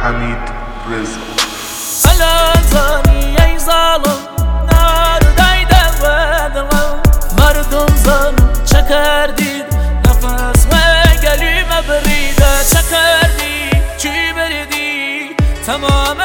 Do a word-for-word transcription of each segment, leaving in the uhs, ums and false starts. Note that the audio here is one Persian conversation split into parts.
حمید رضا. الازانی ای ظالم نار دایده و دلم مردم زن چه کردید نفس و گلیم بریده چه کردی چی بریدی تمام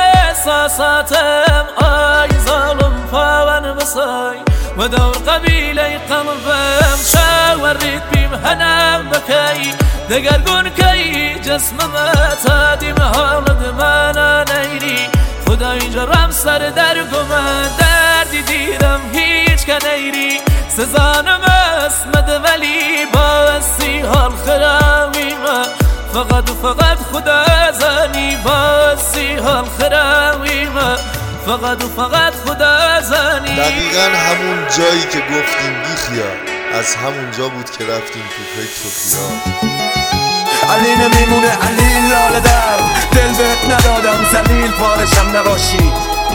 احساساتم آی ظالم پاون بسای و دور قبیله قلبم شاورید بیم هنم بکی دگرگون کی جسمم تادیم حالد من نیری خدای جرم سر در گمه دردی دیرم هیچ که نیری سزانم اسمد ولی باسی حال خراویمه فقط فقط خدا زنی باسی حال خراویمه فقط فقط خدا زنی. دقیقا همون جایی که گفتیم بیخیال از همون جا بود که رفتیم تو فکر و خیال. علی نمیمونه علی لاله در دل بهت ندادم زلیل پارشم نباشی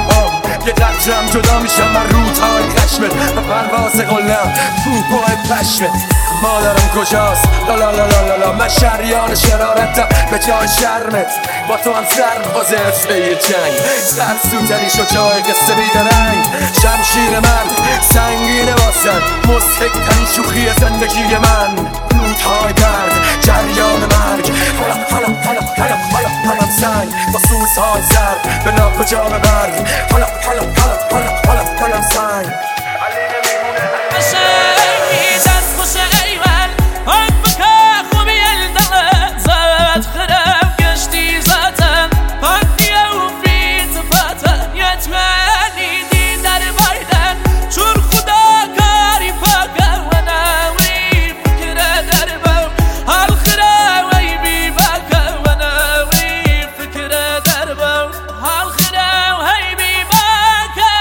یه قدرم جدا میشم من روتای خشمت و پرواز قلم تو پای پشمت مادرم کجاست لالا لالا لالا من شریان شرارتم به جای شرمت با تو هم سر بازت به یه جنگ سر سوتنی شو جای قصه بیدرنگ شمشیر من سنگینه واسد مستقتنی شوخی زندگی من روتای درد جریان مرگ حالا حالا حالا حالا حالا حالا سنگ با سوزهای زرد به ناکجا ببرد حالا حالا حالا حالا حالا حالا سنگ علی نمیمونه بشنگی دست خوشه ایول آن بکه خوبی الدله زد خرم گشتی زاتن پاکیه و فیت فاتن یتمنی دی در بایدن چور خدا کاری پاکه و ناوی فکره در بو حال خره وی بی باکه و ناوی فکره در بو حال خره وی بی باکه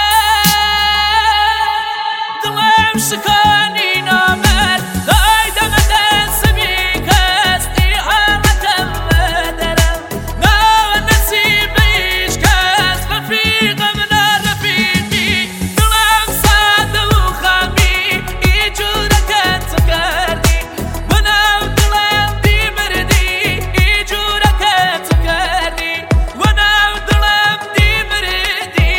دلم شکانی نامر دایدم دست بی کس ای حالتم درم نا نصیبیش کس رفیقم نا رفیقی دلم ساده و خامی ای جوره که تو کردی منم دلم دی مردی ای جوره که تو کردی منم دلم دی مردی.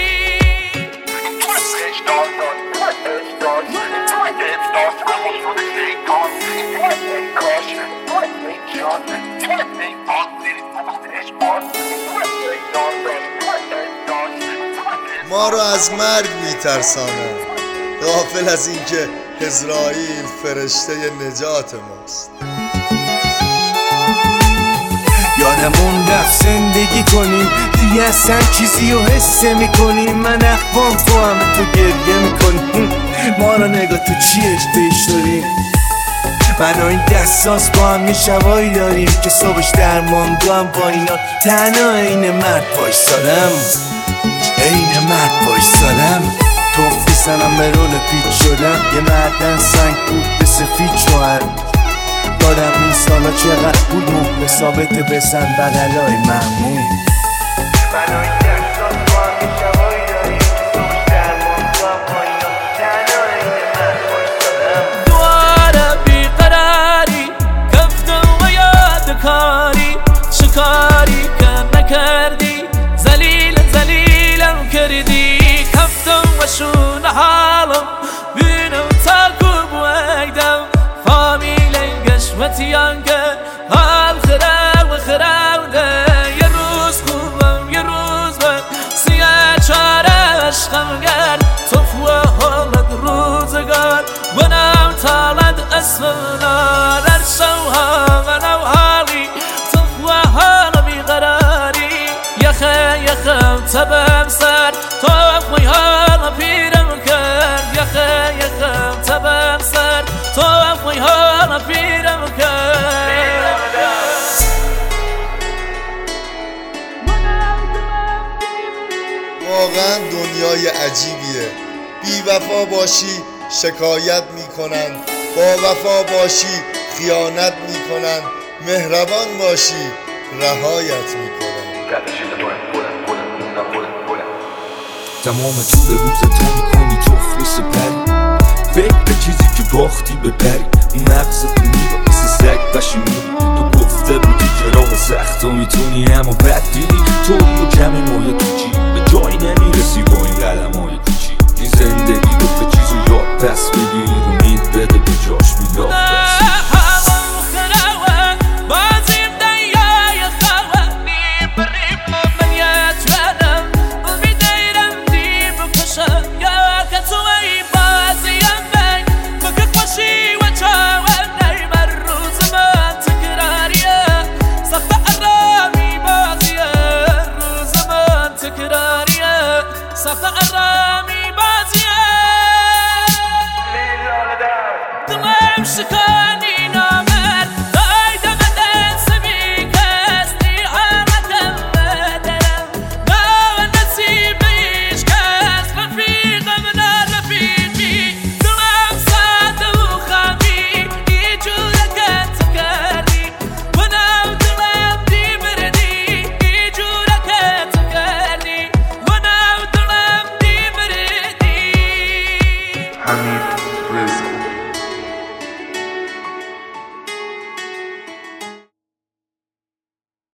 ما رو از مرگ میترسانند غافل از اینکه عزراییل فرشته نجات ماست. یادمون رفت زندگی کنیم دیگه اصلا چیزی رو حس میکنیم من اخوام تو همه تو گریه میکنیم ما رو نگاه تو چیش پیش داریم من و این دستاس با هم میشوایی داریم که صبحش درمانگاه هم با اینا تنها این مرد بایستادم این مرد بایستادم توف میزنم به رول پیچ شدم یه مردن سنگ بود به سفید شوهر دادم این سالا چقدر بود مهر ثابت بزن بغلای ممنون من و این دستاس با هم میشوایی داریم که صبحش درمانگاه با اینا تنها این مرد بایستادم دواره بیقراری گفتم و یادکاری شکاری که نکردی زلیل زلیلم کردی کفتم و شون حالم بینم تاکو بویدم فامیل گشمتیان که حال خراب و خرابده یه روز خوبم یه روز من سیاه چاره عشقم گرد تفوه حالت روزگار ونم تالد اسمنا در شوها منو حالی تفوه حال بیقراری یخه یخم تبم سر توفوی حال پیرم کرد یخه یخم تبم سر توفوی حال پیرم کرد. واقعا دنیای عجیبیه بی وفا باشی شکایت میکنن با وفا باشی خیانت میکنن مهربان باشی رهایت میکنن. تمام طول روز تو میکنی تخمی سپری فکر به چیزی که باختی ببری مغزت